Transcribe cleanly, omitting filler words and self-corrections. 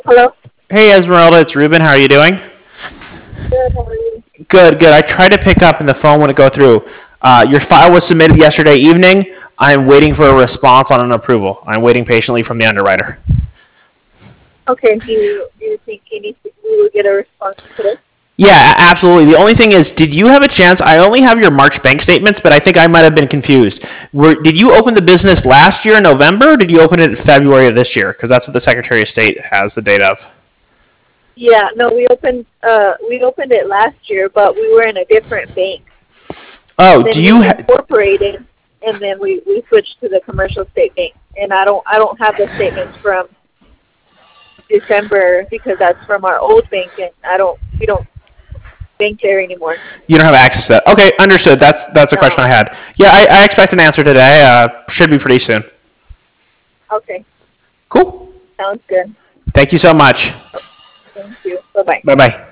Hello. Hey Esmeralda, it's Ruben. How are you doing? Good. How are you? Good, good. I tried to pick up and the phone wouldn't go through. Your file was submitted yesterday evening. I'm waiting for a response on an approval. I'm waiting patiently from the underwriter. Okay. Do you think we will get a response today? Yeah, absolutely. The only thing is, did you have a chance? I only have your March bank statements, but I think I might have been confused. Did you open the business last year in November, or did you open it in February of this year? Because that's what the Secretary of State has the date of. Yeah. No, we opened it last year, but we were in a different bank. Oh, Then do we you? incorporated, and then we switched to the commercial state bank. And I don't have the statements from December because that's from our old bank, and we don't bank there anymore. You don't have access to that. Okay, understood. That's a question No. I had. Yeah, I expect an answer today. Should be pretty soon. Okay. Cool. Sounds good. Thank you so much. Thank you. Bye bye. Bye bye.